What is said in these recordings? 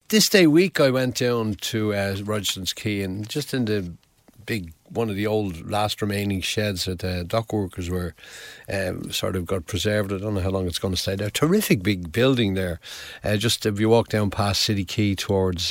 this day week I went down to Rogerson's Quay, and just in the one of the old last remaining sheds that dock workers were sort of got preserved. I don't know how long it's going to stay there. Terrific big building there. Just if you walk down past City Quay towards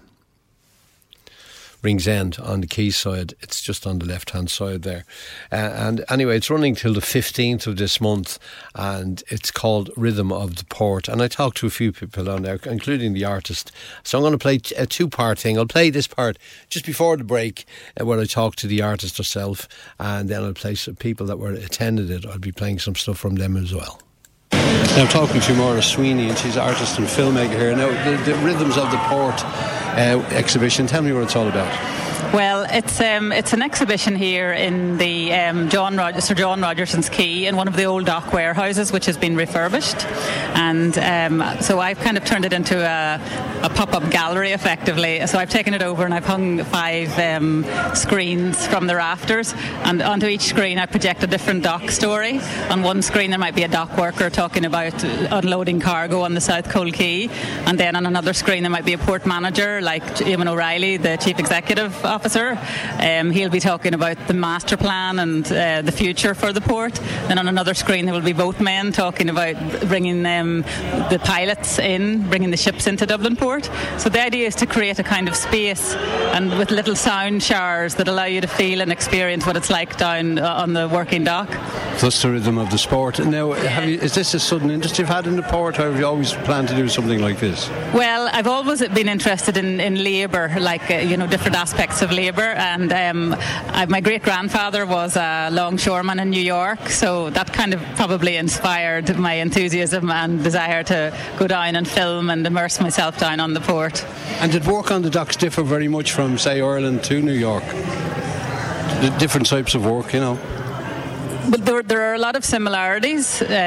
Ringsend on the quay side, it's just on the left hand side there, and anyway, it's running till the 15th of this month, and it's called Rhythm of the Port. And I talked to a few people on there, including the artist, so I'm going to play a two-part thing. I'll play this part just before the break where I talk to the artist herself, and then I'll play some people that were attended it. I'll be playing some stuff from them as well. Now I'm talking to Maura Sweeney, and she's an artist and filmmaker here. Now the Rhythms of the Port exhibition, tell me what it's all about. Well, it's an exhibition here in the Sir John Rogerson's Quay, in one of the old dock warehouses, which has been refurbished, and so I've kind of turned it into a pop-up gallery effectively. So I've taken it over and I've hung 5 screens from the rafters, and onto each screen I project a different dock story. On one screen there might be a dock worker talking about unloading cargo on the South Cole Quay, and then on another screen there might be a port manager like Eamon O'Reilly, the Chief Executive Officer. He'll be talking about the master plan and the future for the port. Then on another screen there will be boatmen talking about bringing the pilots in, bringing the ships into Dublin Port. So the idea is to create a kind of space, and with little sound showers that allow you to feel and experience what it's like down on the working dock. That's the rhythm of the sport. Now, is this a sudden interest you've had in the port, or have you always planned to do something like this? Well, I've always been interested in labour, like different aspects of labour, and my great-grandfather was a longshoreman in New York, so that kind of probably inspired my enthusiasm and desire to go down and film and immerse myself down on the port. And did work on the docks differ very much from, say, Ireland to New York? The different types of work, But there are a lot of similarities, but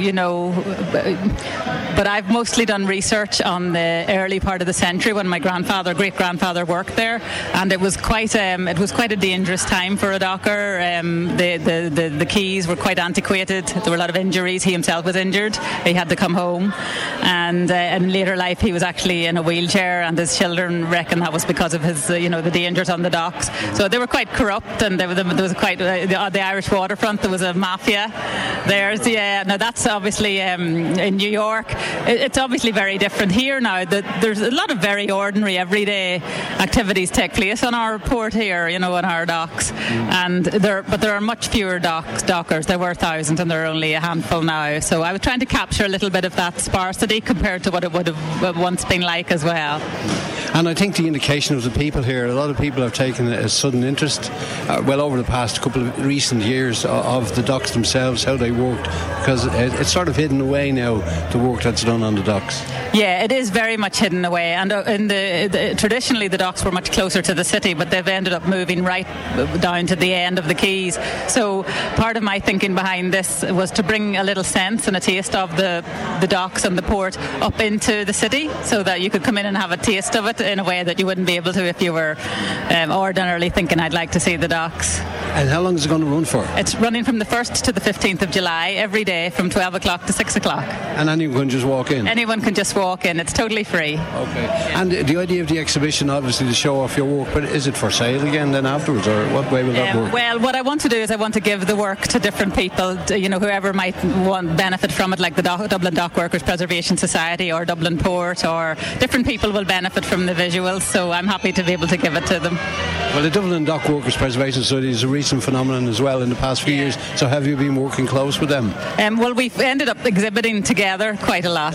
I've mostly done research on the early part of the century when my great-grandfather worked there, and it was quite a dangerous time for a docker. The quays were quite antiquated. There were a lot of injuries. He himself was injured. He had to come home, and in later life he was actually in a wheelchair, and his children reckon that was because of his, the dangers on the docks. So they were quite corrupt, and there was quite the Irish waterfront. Was a mafia there. Now that's obviously in New York. It's obviously very different here now. There's a lot of very ordinary, everyday activities take place on our port here, on our docks. And there are much fewer dockers. There were thousands, and there are only a handful now. So I was trying to capture a little bit of that sparsity compared to what it would have once been like as well. And I think the indication of the people here, a lot of people have taken a sudden interest, over the past couple of recent years, of the docks themselves, how they worked, because it's sort of hidden away now, the work that's done on the docks. Yeah, it is very much hidden away, and traditionally the docks were much closer to the city, but they've ended up moving right down to the end of the quays. So part of my thinking behind this was to bring a little sense and a taste of the docks and the port up into the city, so that you could come in and have a taste of it in a way that you wouldn't be able to if you were ordinarily thinking, I'd like to see the docks. And how long is it going to run for? It's running from the 1st to the 15th of July, every day from 12 o'clock to 6 o'clock. And anyone can just walk in? Anyone can just walk in. It's totally free. Okay. And the idea of the exhibition, obviously, to show off your work, but is it for sale again then afterwards, or what way will that work? Well, what I want to do is I want to give the work to different people, whoever might benefit from it, like the Dublin Dock Workers Preservation Society or Dublin Port, or different people will benefit from the visuals, so I'm happy to be able to give it to them. Well, the Dublin Dock Workers Preservation Society is a recent phenomenon as well in the past few years, so have you been working close with them? Well, we've ended up exhibiting together quite a lot.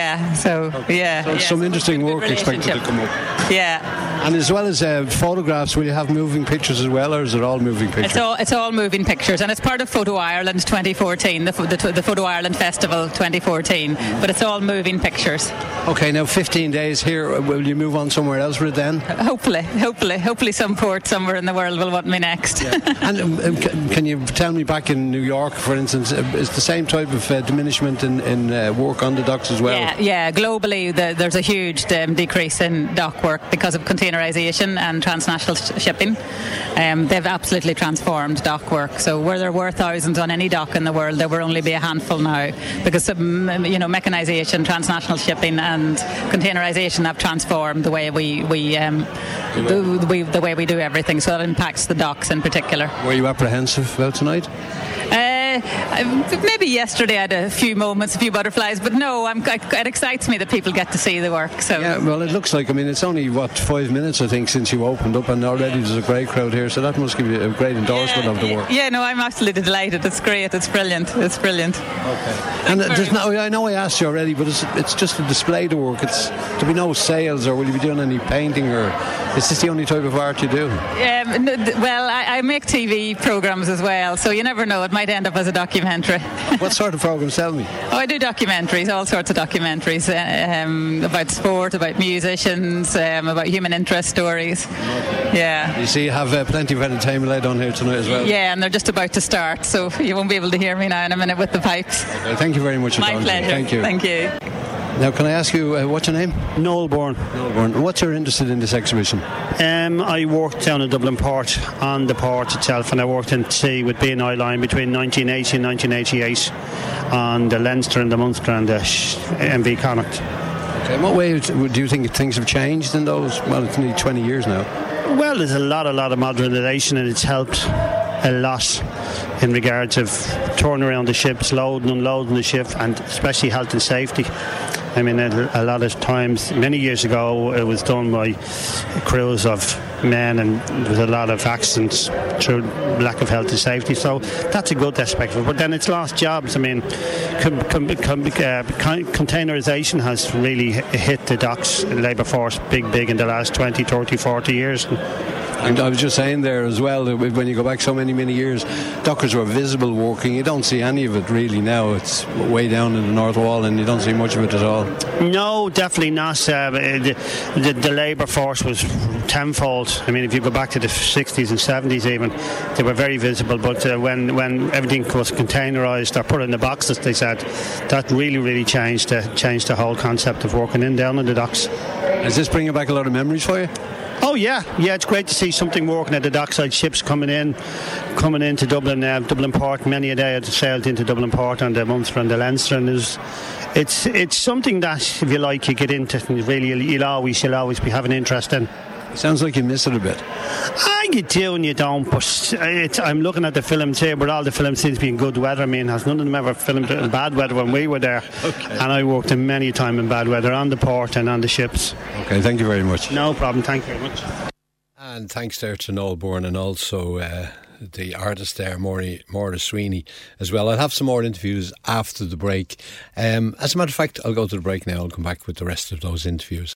So some interesting work expected to come up. Yeah. And as well as photographs, will you have moving pictures as well, or is it all moving pictures? It's all moving pictures, and it's part of Photo Ireland 2014, the Photo Ireland Festival 2014, but it's all moving pictures. Okay, now 15 days here, will you move on somewhere else with it then? Hopefully some port somewhere in the world will want me next. Yeah. And can you tell me, back in New York, for instance, is the same type of diminishment in work on the docks as well? Yeah. Globally, there's a huge decrease in dock work because of container containerisation and transnational shipping. They've absolutely transformed dock work. So where there were thousands on any dock in the world, there will only be a handful now, because mechanisation, transnational shipping, and containerisation have transformed the way we the way we do everything. So that impacts the docks in particular. Were you apprehensive about tonight? Maybe yesterday I had a few moments, a few butterflies, but no, it excites me that people get to see the work. So yeah, well, it looks like, it's only 5 minutes I think since you opened up, and already there's a great crowd here, so that must give you a great endorsement of the work. Yeah, no, I'm absolutely delighted. It's great. It's brilliant. Okay. And I know I asked you already, but it's just to display the work. There'll be no sales, or will you be doing any painting, or is this the only type of art you do? Well, I make TV programmes as well, so you never know. It might end up as a documentary. What sort of programmes? Tell me. Oh, I do documentaries, all sorts of documentaries, about sport, about musicians, about human interest stories. Okay. Yeah. You see, you have plenty of entertainment laid on here tonight as well. Yeah, and they're just about to start, so you won't be able to hear me now in a minute with the pipes. Okay, thank you very much. My pleasure. Thank you. Thank you. Now, can I ask you, what's your name? Noel Bourne. What's your interest in this exhibition? I worked down in Dublin Port, on the port itself, and I worked in sea with B&I Line between 1980 and 1988 on the Leinster and the Munster and the MV Connacht. Okay, in what way do you think things have changed in those, it's nearly 20 years now? Well, there's a lot of modernisation, and it's helped a lot in regards of turning around the ships, loading and unloading the ship, and especially health and safety. A lot of times, many years ago, it was done by crews of men, and there was a lot of accidents through lack of health and safety. So that's a good aspect of it. But then it's lost jobs. Containerisation has really hit the docks labour force big in the last 20, 30, 40 years. And I was just saying there as well, that when you go back so many years, dockers were visible working. You don't see any of it really now. It's way down in the North Wall, and you don't see much of it at all. No, definitely not. The labour force was tenfold. If you go back to the 60s and 70s even, they were very visible. But when everything was containerised or put in the boxes, they said, that really changed the whole concept of working down in the docks. Is this bringing back a lot of memories for you? Oh yeah, it's great to see something working at the dockside. Ships coming into Dublin, Dublin Port. Many a day had sailed into Dublin Port on the Munster and the Leinster, and it's something that, if you like, you get into, and really you'll always be having interest in. It sounds like you miss it a bit. You do and you don't, but I'm looking at the films here, but all the films seem to be in good weather. Has none of them ever filmed in bad weather when we were there. Okay. And I worked in many a time in bad weather on the port and on the ships. Okay, thank you very much. No problem, thank you very much. And thanks there to Noel Bourne, and also the artist there, Maura Sweeney, as well. I'll have some more interviews after the break. As a matter of fact, I'll go to the break now. I'll come back with the rest of those interviews.